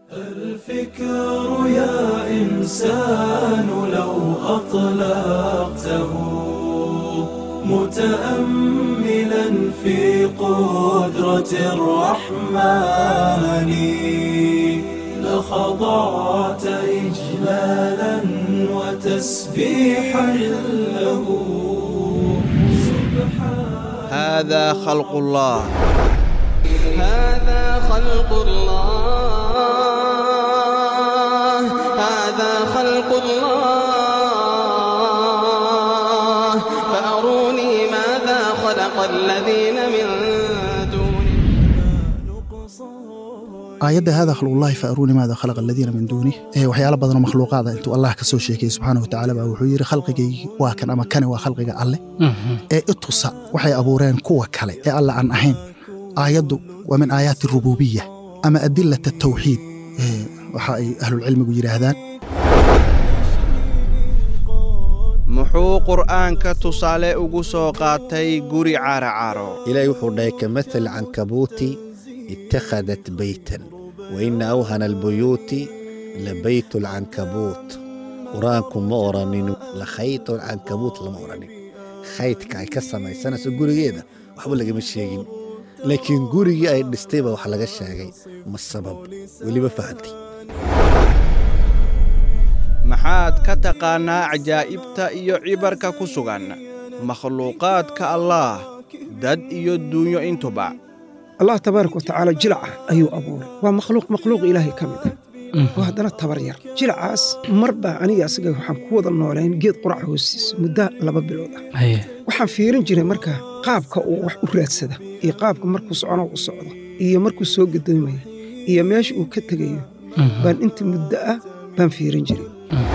الفكر يا إنسان لو أطلقته متأملا في قدرة الرحمن لخضعت إجلالا وتسبيحا له هذا خلق الله. هذا خلق الله. هذا خلق الله. فأروني ماذا خلق الذين من دونه. آيات هذا خلق الله فأروني ماذا خلق الذين من دونه. وحيال بدن مخلوقات أنتو الله كسو شيكي سبحانه وتعالى وحير خلقك واكن أما كان وخلقك الله اتصى وحي أبورين كوا كالي الله عن أحين آيات ومن آيات الربوبية أما أدلة التوحيد وحي أهل العلم يجري هذا محو قرآن كتصالي أقصو قاتي قري عارو إلى يحضي كمثل عنكبوت اتخذت بيتا وإن أوهن البيوت لبيت العنكبوت قرآنكم مورانين لخيط العنكبوت لمورانين خيطك أي كسما يسانا سقوري جيدا وحبول لك مشيقين لكن قوري أي نستيبا وحلقة الشاقي ما السبب واللي بفهمتي maxaad ka taqaanaa cajaa'ibta iyo cibarka ku sugan makhluuqaadka Allah dad iyo duunyo intuba. الله تبارك وتعالى جلع أيو أبور ومخلوق إلهي كامل وهذا تبرير جلع عاس مربع أني أسجى وحن كوض النورين جيد قرع هوسيس مدة لباب الوضع وحن فيرن جري مركه قابك وحورات سدا قابك مركز عنا وصعدة مركز سوق الدنيا ماشي وكتجيه بان أنت مدة بان فيرن جري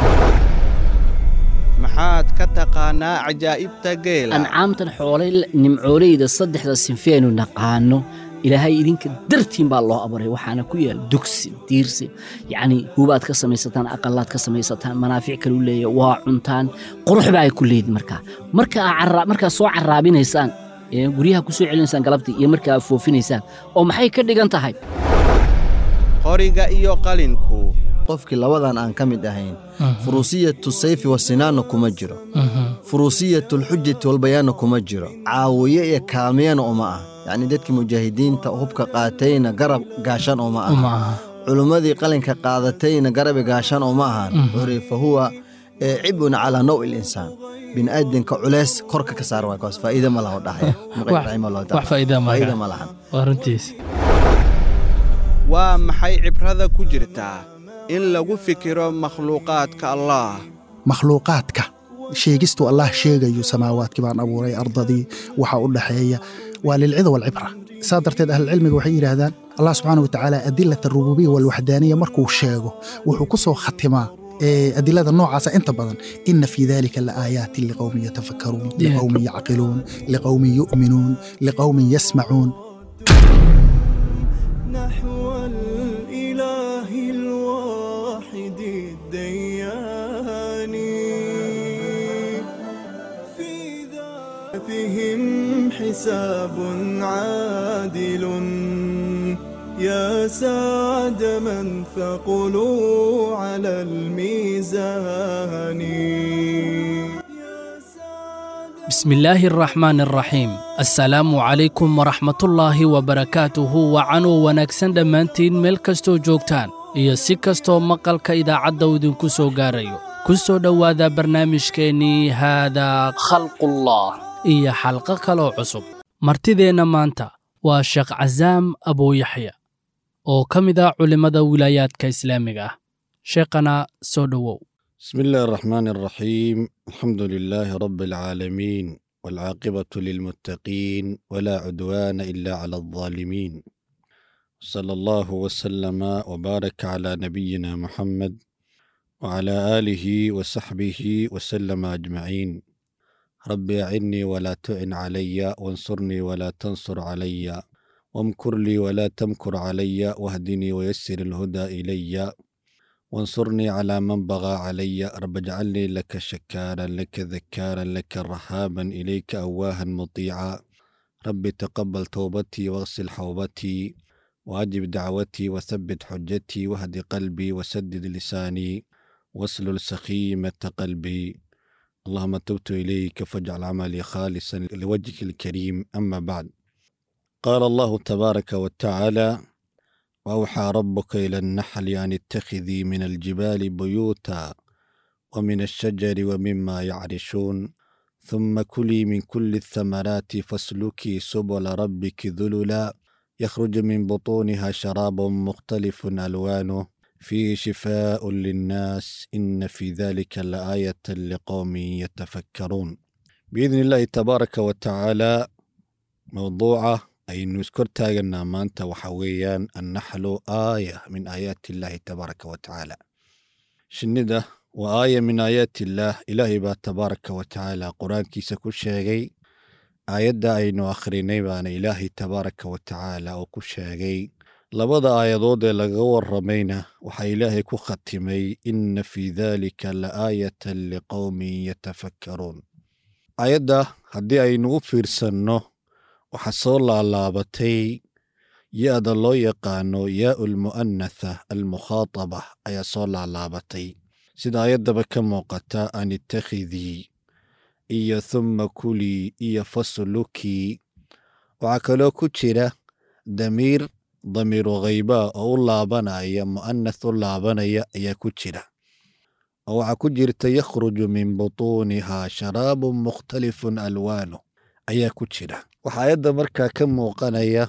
maxaad ka taqaanaa cajaa'ibta geela ancaamtan xoolay nimcooleyda saddexda sinfeenu naqaano ilaahay idinka dartiin baa loo abuuray waxaana ku yaal dugsi diirsi yani hubaad ka samaysataan aqalaad ka samaysataan manaafic kale u leeyahay waa cuntaan qurux baa ay ku leeyihiin marka soo caraabinaysaan guriyaha ku soo celinaysaan galabtii iyo marka foofinaysaan oo maxay ka dhigan tahay qoriga iyo qalinku qofkii labadan aan ka mid ahayn furusiyatu sayfi wa sinaana kuma jiro furusiyatu alhujjati wal bayan kuma jiro caawiye iyo kaamiyana uma ah yani dadkii mujaahidiinta hubka qaatayna garab gaashan uma ah culumadii qalinka qaadatayna garab gaashan uma aha fa huwa ibn ala naw' al-insan bin adinka culeys korka ka saar waa kaas faa'iido ma laha dhaxaya wax faa'iido ma laha warantiis waa maxay cibrada ku jirtaa in lagu fikiro makhluuqaadka Allah makhluuqaadka sheegistu Allah sheegayo samaawaadki baan abuuray ardadii waxa u dhaxeeya waa lilcida wal ibra saadarteed ahl cilmiga waxay yiraahdaan Allah subhanahu wa ta'ala adillatu ar-rububiyya wal wahdaniyya markuu sheego wuxuu ku soo khatimaa adillada noocaas inta badan inna fi dhalika laayatin liqawmin yatafakkarun liqawmin yaqilun liqawmin yu'minun liqawmin yasma'un حساب عادل يا سعد من ثقلوا على الميزان. بسم الله الرحمن الرحيم. السلام عليكم ورحمة الله وبركاته وعنو ونكسن دمانتين ملكستو جوكتان iyo si kastoo maqalka idaacadda idinku soo gaarayo ku soo dhowaada barnaamijkeennii haadaa khalqullah iyo xalqo kaloo cusub martideenna maanta waa sheekh cazaam abuuyaxya oo ka mid ah culimmada wilaayaadka islaamiga ah sheekhana soo dhowow بسم الله الرحمن الرحيم الحمد لله رب العالمين والعاقبة للمتقين ولا عدوان إلا على الظالمين صلى الله وسلم وبارك على نبينا محمد وعلى آله وصحبه وسلم أجمعين. رب أعني ولا تعن علي وانصرني ولا تنصر علي وامكر لي ولا تمكر علي واهدني ويسر الهدى إلي وانصرني على من بغى علي. رب اجعلني لك شكارا لك ذكارا لك رحابا إليك أواها مطيعا. رب تقبل توبتي واغسل حوبتي وأجب دعوتي وثبت حجتي واهد قلبي وسدد لساني واسلل سخيمة قلبي. اللهم تبت إليك فاجعل عملي خالصا لوجهك الكريم. أما بعد، قال الله تبارك وتعالى: وأوحى ربك إلى النحل أن اتخذي من الجبال بيوتا ومن الشجر ومما يعرشون ثم كلي من كل الثمرات فاسلكي سبل ربك ذللا يخرج من بطونها شراب مختلف ألوانه فيه شفاء للناس إن في ذلك لآية لقوم يتفكرون. بإذن الله تبارك وتعالى موضوعه أي نذكر تاجنا مانتا وحويان النحل آية من آيات الله تبارك وتعالى. شنده وآية من آيات الله إلهي با تبارك وتعالى قرآن كيسا كل شيء آيات أينو آخريني بان إلهي تبارك وتعالى وكل شيء لبدا آيادود لغور رمينا وحا إلهي كو ختمي إن في ذلك لآية لقوم يتفكرون. آيات هدي أينو فيرسنو وحصول لابتي يأد الله يقانو ياء المؤنثة المخاطبة أي صول لابتي سيدا يدب كموقتا أن اتخذي إيا ثم كلي إيا فصلكي وعكلو كتشرة ضمير غيباء أو لابنا إيا مؤنث لابنا إيا كتشرة أو عكجرت يخرج من بطونها شراب مختلف ألوانه أيا كتشرة وحايد مركا كم موقنايا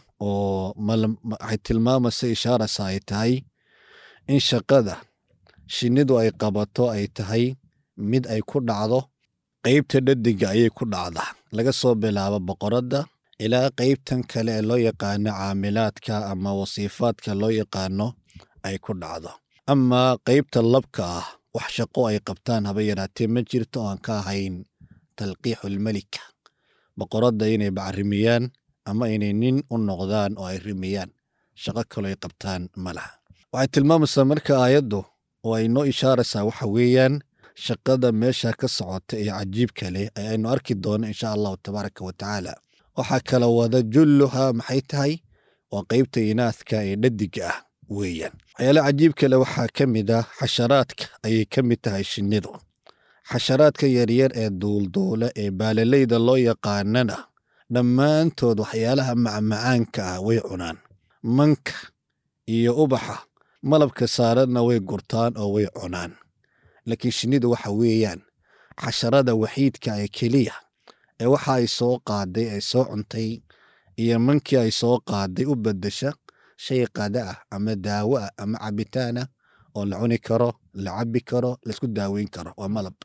waxay tilmaamaysa ishaarasa ay tahay in shaqada shinnidu ay qabato ay tahay mid ay ku dhacdo qaybta dhadiga ayay ku dhacdaa laga soo bilaabo boqoradda ilaa qaybtan kale ee loo yaqaano caamilaadka ama wasiifaadka loo yaqaano ay ku dhacdo. ama qaybta labka ah wax shaqo ay qabtaan haba yaraatee ma jirto aan ka ahayn talqiixul malika boqoradda inay bacrimiyaan ama inay nin u noqdaan oo ay rimiyaan shaqo kale ay qabtaan malaha. waxay tilmaamaysaa marka aayaddu oo ay noo ishaaraysaa waxa weeyaan shaqada meesha ka socota ee cajiibka leh ayaynu arki doono insha allahu tabaaraka wa tacaala. waxaa kala wada julluha maxay tahay waa qaybta inaadka ee dhadiga ah weeyaan. waxyaalaha cajiibka leh waxaa ka mid ah xasharaadka ayay ka mid tahay shinnidu. xasharaadka yaryar ee duulduula ee baalalayda loo yaqaanana dhammaantood waxyaalaha macmacaanka ah way cunaan. manka iyo ubaxa malabka saaranna way gurtaan oo way cunaan. laakiin shinnidu waxa weeyaan xasharada waxiidka ee keliya ee waxa ay soo qaaday ay soo cuntay iyo mankii ay soo qaaday u beddesha shay qada ah ama daawo ah ama cabitaan ah oo la cuni karo la cabbi karo laisku daaweyn karo waa malab.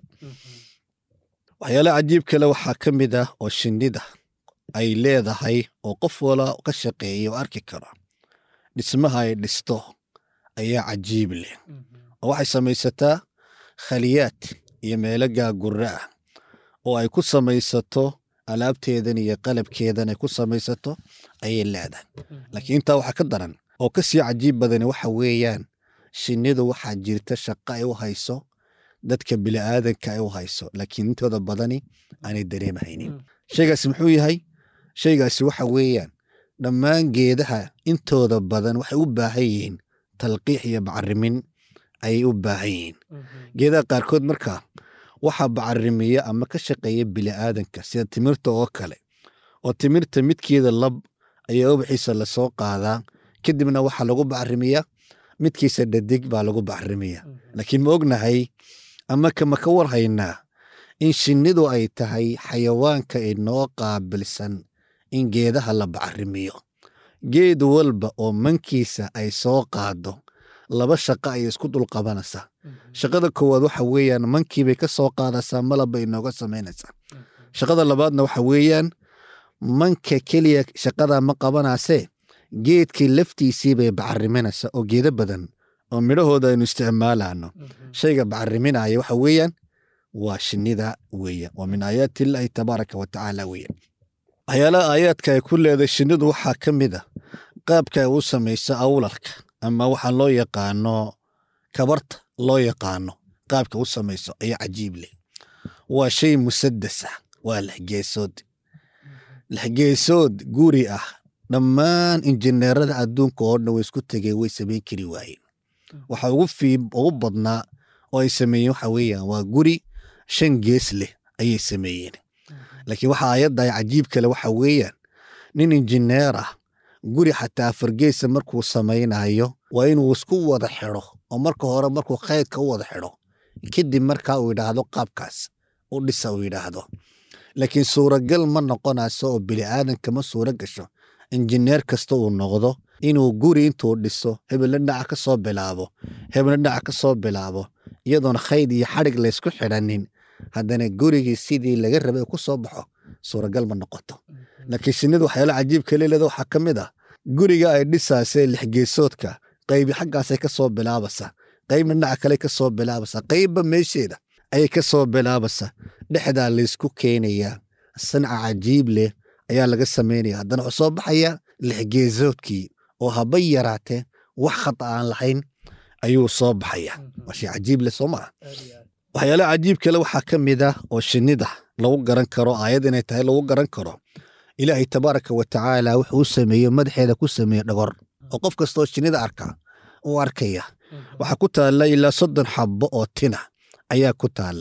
waxyaalaha cajiibka leh waxaa ka mid ah oo shinnida ay leedahay oo qof wala ka shaqeeya oo arki karo dhismaha ay dhisto ayaa cajiib leh oo waxay samaysataa khaliyaad iyo meelo gaagurra ah oo ay ku samaysato alaabteedan iyo qalabkeedan ay ku samaysato ayay leedahay. laakiin intaa waxaa ka daran oo ka sii cajiib badani waxa weeyaan shinnidu waxaa jirta shaqo ay u hayso dadka bini'aadanka ay u hayso laakiin intooda badani aanay dareemahaynin. shaygaasi muxuu yahay? shaygaasi waxa weeyaan dhammaan geedaha intooda badan waxay u baahan yihiin talqiix iyo bacarimin ayay u baahan yihiin. geedaha qaarkood markaa waxaa bacarimiya ama ka shaqeeya bini'aadanka sida timirta oo kale oo timirta midkeeda lab ayaa ubaxiisa lasoo qaadaa kadibna waxaa lagu bacarimiyaa midkiisa dhadig baa lagu bacarimiyaa. laakiin ma ognahay ama kama ka warhaynaa in shinnidu ay tahay xayawaanka inoo qaabilsan in geedaha la bacarimiyo. geed walba oo mankiisa ay soo qaado laba shaqo ayay isku dulqabanaysaa. shaqada koowaad waxa weeyaan mankiibay ka soo qaadaysaa malab bay inooga samaynaysaa. shaqada labaadna waxa weeyaan manka keliya shaqadaa ma qabanaasee geedkii laftiisii bay bacariminaysaa oo geedo badan oo midhahooda aynu isticmaalaano shayga bacariminaya waxa weeyaan waa shinnida weeyaan. waa min aayaati illaahi tabaaraka wa tacaala weeyaan. waxyaalaha aayaadka ay ku leedahay shinnidu waxaa ka mid a qaabka ay u samayso awlalka ama waxaa loo yaqaano kabarta loo yaqaano qaabka u samayso ayaa cajiib leh. waa shay musadasa waa lexgeesood guri ah dhammaan injineerada adduunka oo dhan way isku tegeen way samayn kari waayeen waxa ugu badnaa oo ay sameeyeen waxa weeyaan waa guri 5 gees leh ayay sameeyeen laakiin waxa ayadda ay cajiib kale waxa weeyaan nin injineer ah guri xataa 4 gees markuu samaynayo waa inuu isku wada xidho oo marka hore markuu qaydka u wada xidho kadib markaa uu yidhaahdo qaabkaas u dhisa uu yidhaahdo laakiin suuragal ma noqonayso oo bini'aadanka ma suura gasho injineer kasta uu noqdo inuu guri intuu dhiso hebelna dhinaca ka soo bilaabo hebelna dhinaca ka soo bilaabo iyadoona khayd iyo xadhig laysku xidhanin haddana gurigii sidii laga rabay ku soo baxo suuragal ma noqoto laakiin shinnidu waxyaalo cajiib kale leeda waxaa ka mid ah guriga ay dhisaasay 6 geesoodka qaybi xaggaasay ka soo bilaabaysa qaybna dhinaca kale ka soo bilaabaysa qaybba meesheeda ayay ka soo bilaabaysa dhexdaa laysku keenayaa sanca cajiib leh ayaa laga samaynaya haddana wuxuu soo baxaya 6 geesoodkii oo haba yaraatee wax khata aan lahayn ayuu soo baxaya waa shay cajiib leh soo maaha waxyaalaha cajiib kale waxaa ka mid ah oo shinnida lagu garan karo aayad inay tahay lagu garan karo ilaahay tabaaraka wa tacaala wuxuu sameeyey madaxeeda ku sameeyey dhagor oo qof kastoo shinnida arka uu arkaya waxaa ku taalla ilaa 30 xabbo oo tina ayaa ku taalla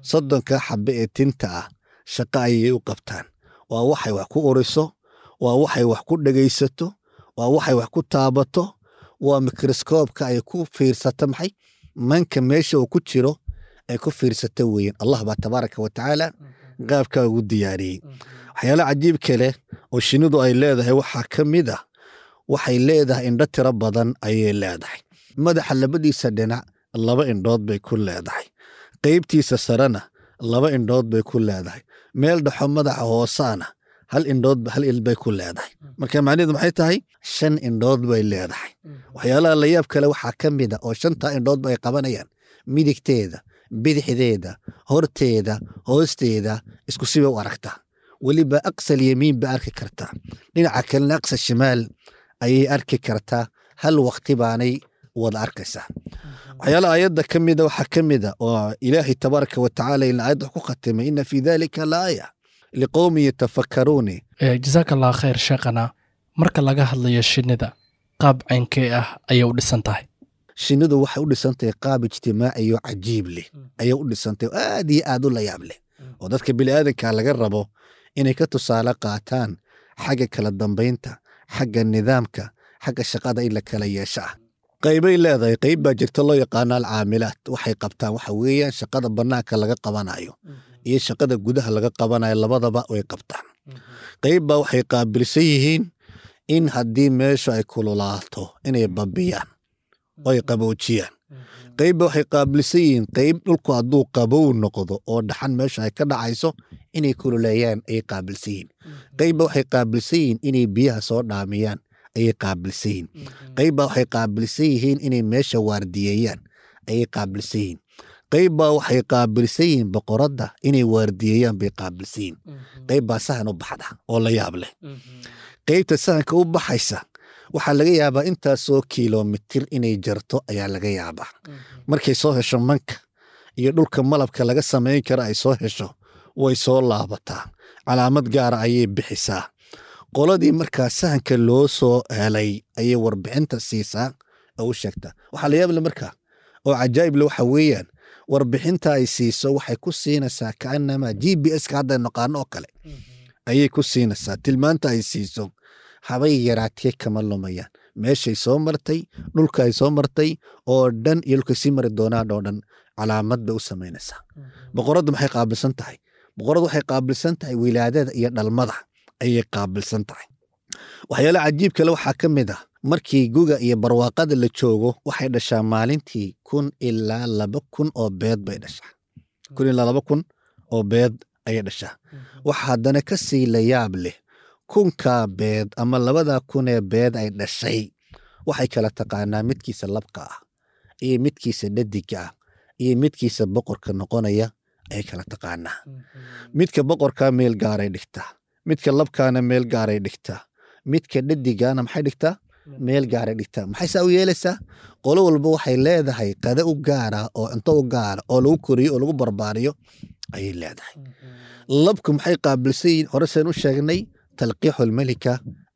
30 xabbo ee tinta ah shaqo ayay u qabtaan waa waxay wax ku uriso waa waxay wax ku dhagaysato waa waxay wax ku taabato waa mikroskoobka ay ku fiirsato maxay manka meesha uu ku jiro ay ku fiirsato weeyaan allah baa tabaaraka wa tacaala qaabka ugu diyaariyey waxyaalo cajiib kale oo shinnidu ay leedahay waxaa ka mid ah waxay leedahay indho tiro badan ayay leedahay madaxa labadiisa dhinac 2 indhood bay ku leedahay qaybtiisa sarena 2 indhood bay ku leedahay meel dhaxo madaxa hoosaana 1 indhood hal il bay ku leedahay marka macnaheedu maxay tahay 5 indhood bay leedahay waxyaalaha la yaab kale waxaa ka mid ah oo 5 indhood bay qabanayaan midigteeda bidixdeeda horteeda hoosteeda isku sibay u aragtaa weliba aqsal yamiin ba arki kartaa dhinaca kalena aqsal shimaal ayay arki kartaa hal waqti baanay wada arkaysaa waxyaalaha ayadda ka mida waxaa ka mida oo ilaahay tabaaraka wa tacaala ila aayadda ku khatimay ina fii dalika laaya liqowmi yatafakkaruun jazaaka allah khayr sheekhana marka laga hadlayo shinnida qaab caynkee ah ayay u dhisan tahay shinnidu waxay u dhisan tahay qaab ijtimaaci iyo cajiib leh ayay u dhisan tahay aad iyo aad u la yaab leh oo dadka bini'aadanka laga rabo inay ka tusaale qaataan xagga kala dambaynta xagga nidaamka xagga shaqada in la kala yeesho ah qaybay leedahay qayb baa jirta loo yaqaano alcaamilaat waxay qabtaan waxa weeyaan shaqada bannaanka laga qabanayo iyo shaqada gudaha laga qabanayo labadaba way qabtaan qayb baa waxay qaabilsan yihiin in haddii meeshu ay kululaato inay babiyaan oo ay qaboojiyaan qaybba waxay qaabilsan yihiin qayb dhulku hadduu qabow noqdo oo dhaxan meesha ay ka dhacayso inay kululeeyaan ayay qaabilsan yihiin qaybba waxay qaabilsan yihiin inay biyaha soo dhaamiyaan ayay qaabilsan yihiin qaybba waxay qaabilsan yihiin inay meesha waardiyeeyaan ayay qaabilsan yihiin qaybbaa waxay qaabilsan yihiin boqoradda inay waardiyeeyaan bay qaabilsan yihiin qaybbaa sahan u baxda oo la yaab leh qaybta sahanka u baxaysa waxaa laga yaabaa intaasoo kilomitir inay jarto ayaa laga yaabaa markay soo hesho manka iyo dhulka malabka laga samayn kara ay soo hesho way soo laabataa calaamad gaara ayay bixisaa qoladii markaa sahanka loo soo helay ayay warbixinta siisaa oo u sheegtaa waxaa la yaable markaa oo cajaa'ible waxa weeyaan warbixinta ay siiso waxay ku siinaysaa kaanama GPS-ka hadda naqaano oo kale ayay ku siinaysaa tilmaanta ay siiso habay yaraatee kama lumayaan meeshay soo martay dhulka ay soo martay oo dhan iyo dhulkay sii mari doonaan oo dhan calaamad bay u samaynaysaa boqoraddu maxay qaabilsan tahay boqoradu waxay qaabilsan tahay wilaadada iyo dhalmada ayay qaabilsan tahay waxyaala cajiib kale waxaa ka mid ah markii guga iyo barwaaqada la joogo waxay dhashaa maalintii 1,000 ilaa 2,000 oo beed bay dhashaa 1,000 ilaa 2,000 oo beed ayay dhashaa waxa haddana ka sii la yaab leh 1,000 beed ama 2,000 ee beed ay dhashay waxay kala taqaanaa midkiisa labka ah iyo midkiisa dhadiga ah iyo midkiisa boqorka noqonaya ay kala taqaanaa midka boqorka meel gaaray dhigtaa midka labkaana meel gaaray dhigtaa midka dhadigana maxay dhigtaa meel gaaray dhigtaa maxay saa u yeelaysaa qolo walba waxay leedahay qada u gaara oo cunto u gaara oo lagu koriyo oo lagu barbaariyo ayay leedahay labku maxay qaabilsan yihiin hore seen u sheegnay talqiixu almalika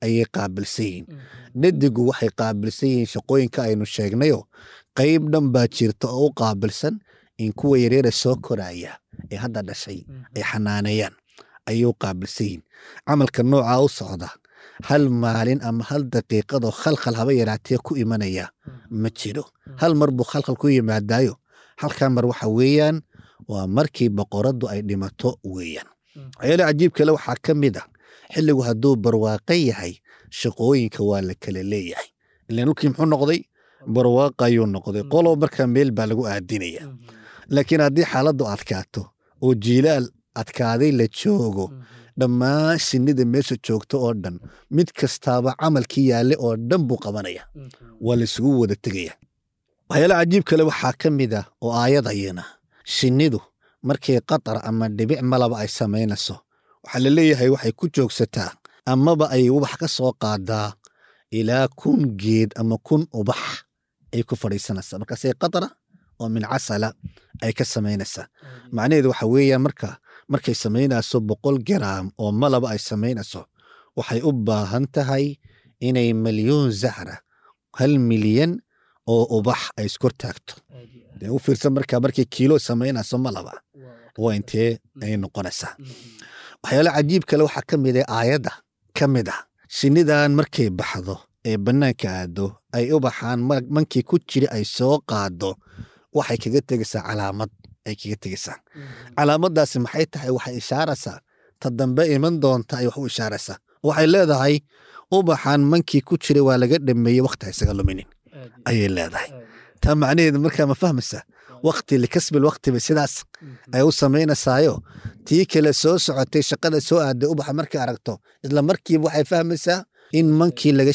ayay qaabilsan yihiin dhedigu waxay qaabilsan yihiin shaqooyinka aynu sheegnayo qayb dhan baa jirta oo u qaabilsan in kuwa yareera soo koraya ee hadda dhashay ay xanaaneeyaan ayuu qaabilsan yihiin camalka noocaa u socda hal maalin ama hal daqiiqadoo khalkhal haba yaraatee ku imanaya ma jiro hal mar buu khalkhal ku yimaadaayo halkaa mar waxa weeyaan waa markii boqoraddu ay dhimato weeyaan waxyaale cajiib kale waxaa ka mid ah xilligu hadduu barwaaqo yahay shaqooyinka waa la kala leeyahay ilaan dhulkii muxuu noqday barwaaqa ayuu noqday qolow markaa meel baa lagu aadinaya laakiin haddii xaaladdu adkaato oo jiilaal adkaaday la joogo dhammaan shinnida meesha joogto oo dhan mid kastaaba camalkii yaalle oo dhan buu qabanaya waa la isugu wada tegaya waxyaale cajiib kale waxaa ka mid ah oo aayadayana shinnidu markay qatar ama dhibic malaba ay samaynayso waxaa la leeyahay waxay ku joogsataa amaba ay ubax ka soo qaadaa ilaa 1,000 geed ama 1,000 ubax ay ku fadhiisanaysaa markaasay qatara oo min casala ay ka samaynaysaa macnaheedu waxa weeyaan markay samaynayso 100 garaam oo malaba ay samaynayso waxay u baahan tahay inay milyuun zahra 1 milyan oo ubax ay iskor taagto u fiirsan markay kiilo samaynayso malaba waa intee ay noqonaysaa waxyaale cajiib kale waxaa ka mid ah aayadda ka mid ah shinnidan markay baxdo ee bannaanka aado ay u baxaan mankii ku jira ay soo qaado waxay kaga tegaysaa calaamad ay kaga tegaysaa calaamaddaasi maxay tahay waxay ishaaraysaa ta dambe iman doonta ay wax u ishaaraysaa waxay leedahay ubaxan mankii ku jira waa laga dhameeyey wakhti isaga luminin ayay leedahay taa macnaheedu markaa ma fahmaysaa wakti likasbil wakti bay sidaas ay u samaynaysayo tii kale soo socotay shaqada soo aaday ubaxa markay aragto isla markiiba waxay fahmaysaa in mankii laga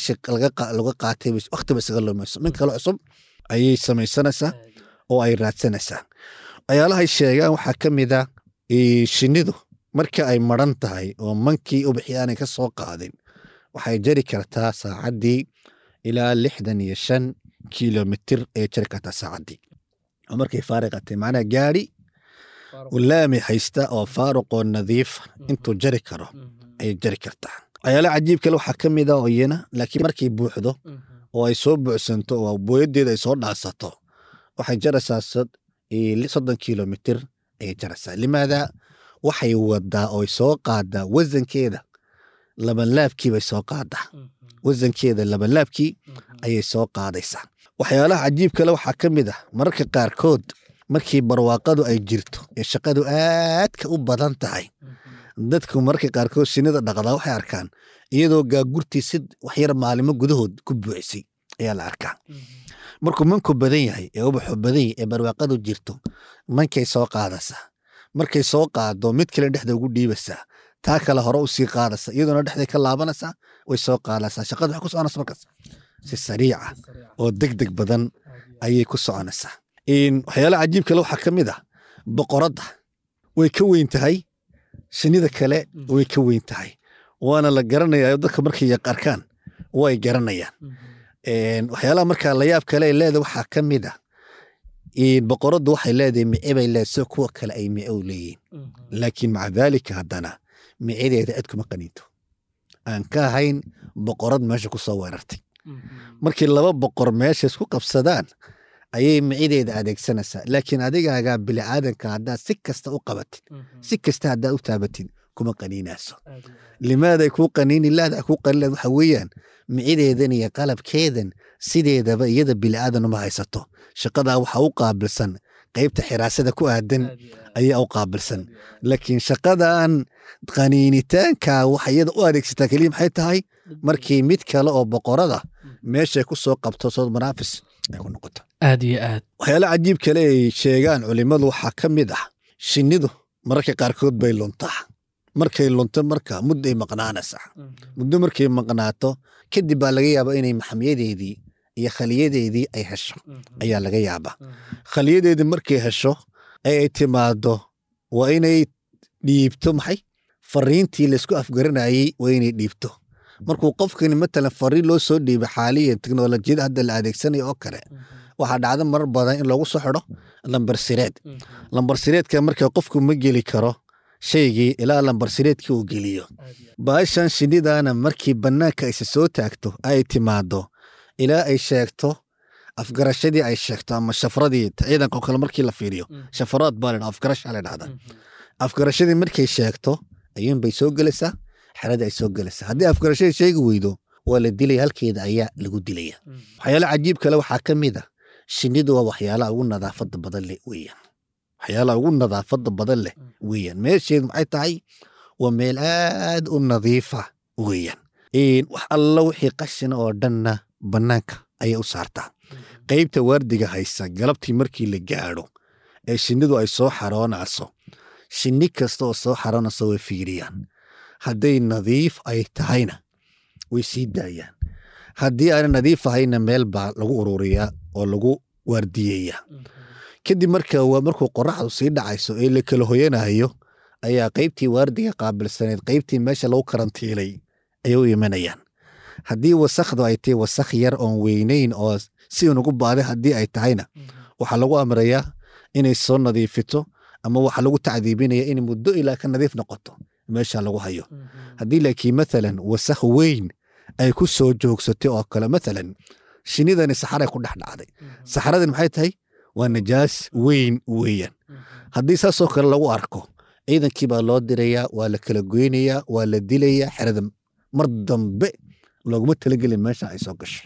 qaatay wakti ba isaga lumayso min kale cusub ayay samaysanaysaa oo ay raadsanaysaa waxyaalahay sheegaan waxaa ka mid ah shinnidu marka ay maran tahay oo mankii ubaxii aanay ka soo qaadin waxay jari kartaa saacaddii ilaa 65 kilomitir ee jari kartaa saacaddii oo markay faariqatay macnaha gaari laami haysta oo faaruqoo nadiif intuu jari karo ayay jari kartaa waxyaala cajiib kale waxaa ka mid ah oo iyana laakiin markay buuxdo oo ay soo buuxsanto oo booyadeeda ay soo dhaasato waxay jaraysaa 30 kilomitir ayay jaraysaa limaada waxay wadaa oo soo qaadaa wasankeeda labanlaabkii bay soo qaadaa wasankeeda labanlaabkii ayay soo qaadaysaa waxyaalaha cajiib kale waxaa ka mid ah mararka qaarkood markii barwaaqadu ay jirto ee shaqadu aadka u badan tahay dadku mararka qaarkood shinnida dhaqdaa waxay arkaan iyadoo gaagurtii si waxyar maalimo gudahood ku buuxisay ayaa la arkaa markuu manku badan yahay ee ubaxu badan yahay ee barwaaqadu jirto mankay soo qaadaysaa markay soo qaado mid kale dhexda ugu dhiibaysaa taa kale hore u sii qaadaysa iyadoona dhexday ka laabanaysaa way soo qaadaysaa shaqadu waxay ku soconaysa markaas si sariica oo degdeg badan ayay ku soconaysaa waxyaalaha cajiib kale waxaa ka mid ah boqoradda way ka weyn tahay shinnida kale way ka weyn tahay waana la garanayaa dadka markay arkaan way garanayaan waxyaalaha markaa layaab kale ay leedahay waxaa ka mid ah boqoraddu waxay leedahay mice bay leedahay sida kuwa kale ay mice u leeyihiin laakiin maca daalika haddana micedeeda cid kuma qaniinto aan ka ahayn boqorad meesha ku soo weerartay markii 2 boqor meesha isku qabsadaan ayay micedeeda adeegsanaysaa laakiin adigaagaa bini'aadanka haddaad si kasta u qabatid si kasta haddaad u taabatid kuma qaniinayso limaaday kuu qaniini laada kuu qaniin waxa weeyaan micedeedan iyo qalabkeedan sideedaba iyada bini'aadan uma haysato shaqadaa waxa u qaabilsan qaybta xiraasada ku aadan ayaa u qaabilsan laakiin shaqadan qaniinitaanka waxa iyada u adeegsataa keliya maxay tahay markii mid kale oo boqorada meeshay ku soo qabto soo manaafis ay ku noqoto aad iyo aad waxyaala cajiib kale ay sheegaan culimadu waxaa ka mid ah shinnidu mararka qaarkood bay luntaa markay lunto marka mudday maqnaanaysaa muddo markay maqnaato kadib baa laga yaabaa inay maxamiyadeedii iyo khaliyadeedii ay hesho ayaa laga yaabaa khaliyadeedii markay hesho ay timaado waa inay dhiibto maxay fariintii laysku afgaranayey waa inay dhiibto markuu qofkani matalan fariin loo soo dhiiba xaaliyan teknolojiyada hadda la adeegsanayo oo kale waxaa dhacda marar badan in loogu soo xidho lambar sireed lambar sireedka marka qofku ma geli karo shaygii ilaa lambarsireedkii uu geliyo baashan shinnidaana markii bannaanka ayse soo taagto ay timaado ilaa ay sheegto afgarashadii ay sheegto ama shafradii ciidanka kale markii la fiiriyo shafaraad baa la afgarasha la dhahdaa afgarashadii markay sheegto ayuun bay soo gelaysaa xerada ay soo gelaysaa haddii afgarashadii sheegi weydo waa la dilaya halkeeda ayaa lagu dilaya waxyaala cajiib kale waxaa ka mid a shinnidu waa waxyaalaha ugu nadaafadda badan leh weeyaan waxyaalaha ugu nadaafadda badan leh weeyaan meesheedu maxay tahay waa meel aad u nadiifa weeyaan wax alla wixii qashin oo dhanna bannaanka ayay u saartaa qaybta waardiga haysa galabtii markii la gaadho ee shinnidu ay soo xaroonayso shinni kasta oo soo xaroonayso way fiiriyaan hadday nadiif ay tahayna way sii daayaan haddii aanay nadiif ahayna meel baa lagu ururiyaa oo lagu waardiyeeyaa kadib markuu qorraxdu sii dhacayso ee la kala hoyanayo ayaa qaybtii waardiga qaabilsaneed qaybtii meesha lagu karantiilay ayay u imanayaan haddii wasakhdu ay tahay wasakh yar oon weynayn oo si unugu baaday haddii ay tahayna waxaa lagu amrayaa inay soo nadiifito ama waxaa lagu tacdiibinaya in muddo ilaa ka nadiif noqoto meesha lagu hayo haddii laakiin maalan wasakh weyn ay ku soo joogsatay oo kale maalan shinnidani saxaray ku dhex dhacday saxaradani maxay tahay waa najaas weyn weeyaan haddii saasoo kale lagu arko ciidankii baa loo dirayaa waa la kala goynayaa waa la dilayaa xerada mar dambe looguma talagelin meesha ay soo gasho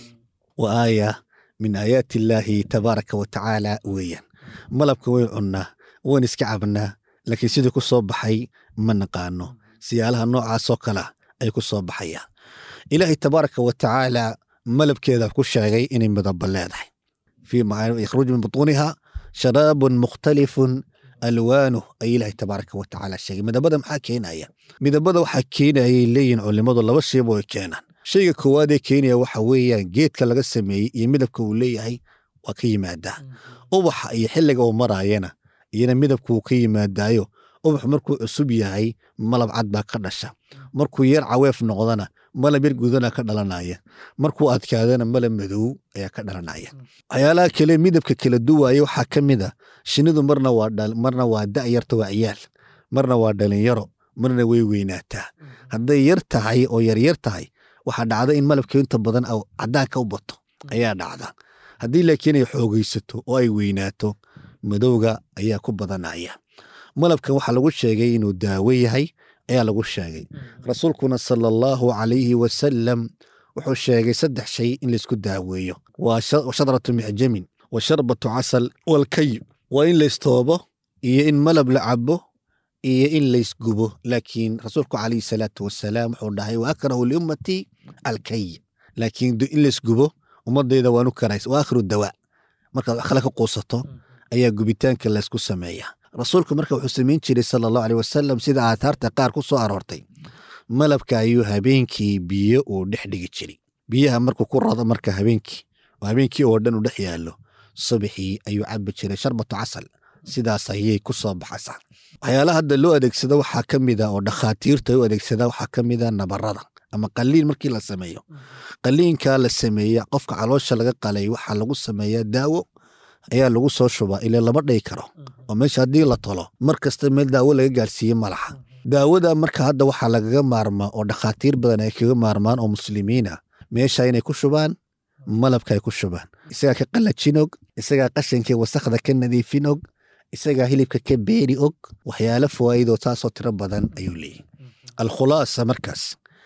wa aaya min aayaati illaahi tabaaraka wa tacaala weeyaan malabka way cunnaa waan iska cabnaa laakiin sidii ku soo baxay ma naqaano siyaalaha noocaasoo kale ay ku soo baxayaan ilaahay tabaaraka wa tacaala malabkeeda ku sheegay inay midabo leedahay yakhruju min butuuniha sharaabun mukhtalifun alwaanuh ay ilaahay tabaaraka wa tacaala sheegay midabada maxaa keenaya midabada waxaa keenayay leeyihin culimadu laba shayba way keenaan shayga koowaad ee keenaya waxa weeyaan geedka laga sameeyey iyo midabka uu leeyahay waa ka yimaadaa ubaxa iyo xilliga uu maraayana iyana midabka uu ka yimaadaayo ubaxu markuu cusub yahay malab cad baa ka dhasha markuu yar caweef noqdana malab yar gudana ka dhalanaya markuu adkaadana malab madow ayaa ka dhalanaya waxyaalaha kale midabka kala duwaya waxaa ka mid a shinnidu marna waa da'yarta waa ciyaal marna waa dhalinyaro marna way weynaataa hadday yar tahay oo yaryar tahay waxaa dhacda in malabka inta badan caddaanka u bato ayaa dhacda haddii laakiin ay xoogaysato oo ay weynaato madowga ayaa ku badanaya malabkan waxaa lagu sheegay inuu daawo yahay ayaa lagu sheegay rasuulkuna sala allahu calayhi wasalam wuxuu sheegay 3 shay in laysku daaweeyo waa shadratu micjamin wa sharbatu casal walkay waa in laystoobo iyo in malab la cabo iyo in laysgubo laakiin rasuulku calayhi salaatu wasalaam wuxuu dhahay wa akrahu liummatii alkay laakiin in laysgubo ummadayda waanu karays waa akhru dawaa markaad wax kale ka quusato ayaa gubitaanka laysku sameeyaa rasuulku marka wuxuu samayn jiray sala allahu aleyh wasalam sida aathaarta qaar ku soo aroortay malabka ayuu habeenkii biyo uu dhex dhigi jiray biyaha markuu ku rado marka habeenkii oo dhan uu dhex yaallo subaxii ayuu cabi jiray sharbatu casal sidaas ayay ku soo baxaysaa waxyaalaha hadda loo adeegsado waxaa ka mid a oo dhakhaatiirta u adeegsada waxaa ka mid a nabarada ama qaliin markii la sameeyo qaliinkaa la sameeya qofka caloosha laga qalay waxaa lagu sameeyaa daawo ayaa lagu soo shubaa ilaa lama dhayi karo oo meesha haddii la tolo mar kasta meel daawo laga gaarsiiye malaxa daawada marka hadda waxaa lagaga maarmaa oo dhakhaatiir badan ay kaga maarmaan oo muslimiina meesha inay ku shubaan malabka ay ku shubaan isagaa ka qallajin og isagaa qashankii wasakhda ka nadiifin og isagaa hilibka ka beeri og waxyaalo fawaa'iidoo taasoo tiro badan ayuu leeyahy alkhulaasa markaas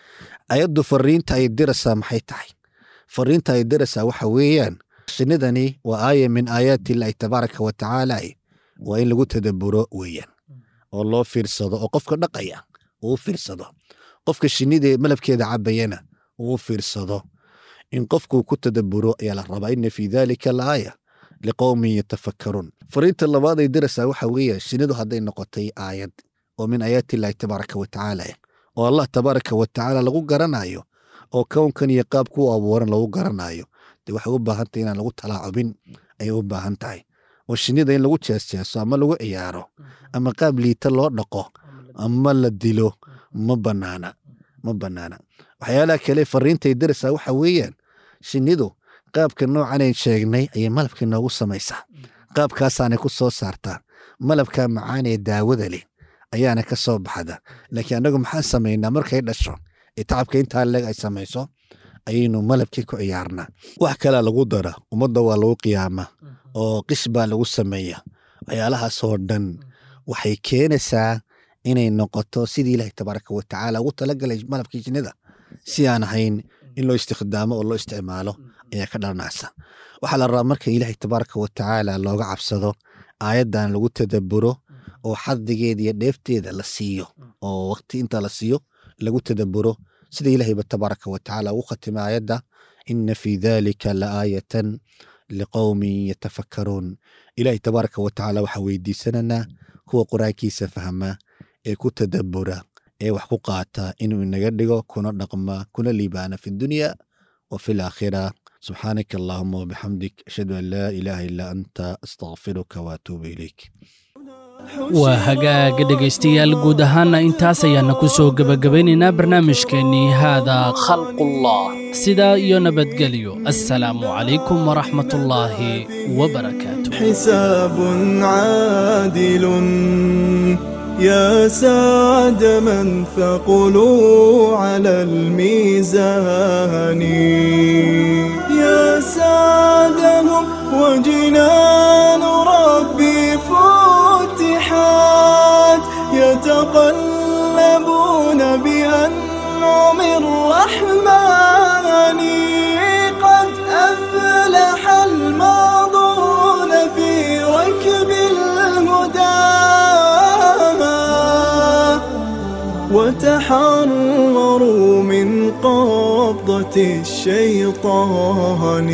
ayaddu fariinta ay diraysaa maxay tahay fariinta ay diraysaa waxa weeyaan shinnidani waa aaya min aayaati illaahi tabaaraka wa tacaala waa in lagu tadabburo weeyaan oo loo fiirsado oo qofka dhaqaya uu fiirsado qofka shinnida malabkeeda cabayana uu fiirsado in qofku ku tadabburo ayaa la rabaa inna fii daalika laaaya liqowmin yatafakkaruun fariinta labaad ay diraysaa waxa weeye shinnidu hadday noqotay aayad oo min aayaati illaahi tabaaraka wa tacaala oo allah tabaaraka wa tacaala lagu garanayo oo kownkan iyo qaabku u abuuran lagu garanayo dee waxay u baahan tahay inaan lagu talaacubin ayay u baahan tahay oo shinnida in lagu jeesjeeso ama lagu ciyaaro ama qaab liita loo dhaqo ama la dilo ma bannaana waxyaalaha kale fariintay diraysaa waxa weeyaan shinnidu qaabka noocan ayn sheegnay ayay malabka noogu samaysaa qaabkaasaanay ku soo saartaa malabka macaan ee daawada leh ayaana ka soo baxda. laakiin annagu maxaan samaynaa markay dhasho ee tacabka intaa leeg ay samayso ayaynu malabkii ku ciyaarnaa. wax kalea lagu dara, ummadda waa lagu qiyaama oo qish baa lagu sameeya. waxyaalahaasoo dhan waxay keenaysaa inay noqoto sidii ilaahay tabaaraka wa tacaala ugu talagalay malabkii jinnida, si aan ahayn in loo istikhdaamo oo loo isticmaalo ayaa ka dhalanaysa. waxaa la rabaa marka ilaahay tabaaraka wa tacaala looga cabsado, aayaddan lagu tadabburo oo xadigeeda iyo dheefteeda la siiyo, oo waqti inta la siiyo lagu tadabburo sida ilaahayba tabaaraka wa tacaala ugu khatimay aayadda inna fii dhalika la aayatan liqowmin yatafakkaruun. ilaahay tabaaraka wa tacaala waxaa weydiisananaa kuwa qur-aankiisa fahma ee ku tadabbura ee wax ku qaata inuu inaga dhigo kuna dhaqma kuna liibaana fi dunya wa fi laakhira. subxaanaka allahuma wabixamdik ashhadu an laa ilaaha illaa anta astaqfiruka waatuubu ilayk. waa hagaaga dhegaystayaal, guud ahaanna intaas ayaana ku soo gebagabaynaynaa barnaamijkeennii haadaa khalqullah. sidaa iyo nabadgelyo. assalaamu calaykum waraxmatullaahi wabarakaatu. حساب عادل يا سعد من ثقلوا على الميزان يا سعدهم وجنان ربي فتحات يتقلبون بأنعم الرحمن قد أفلح الماضون في ركب الهدى وتحرروا من قبضة الشيطان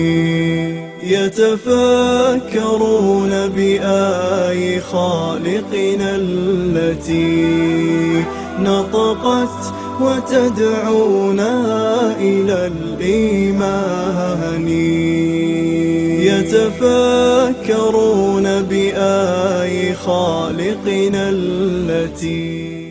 يتفكرون بآي خالقنا التي نطقت وتدعونا إلى الإيمان يتفكرون بآي خالقنا التي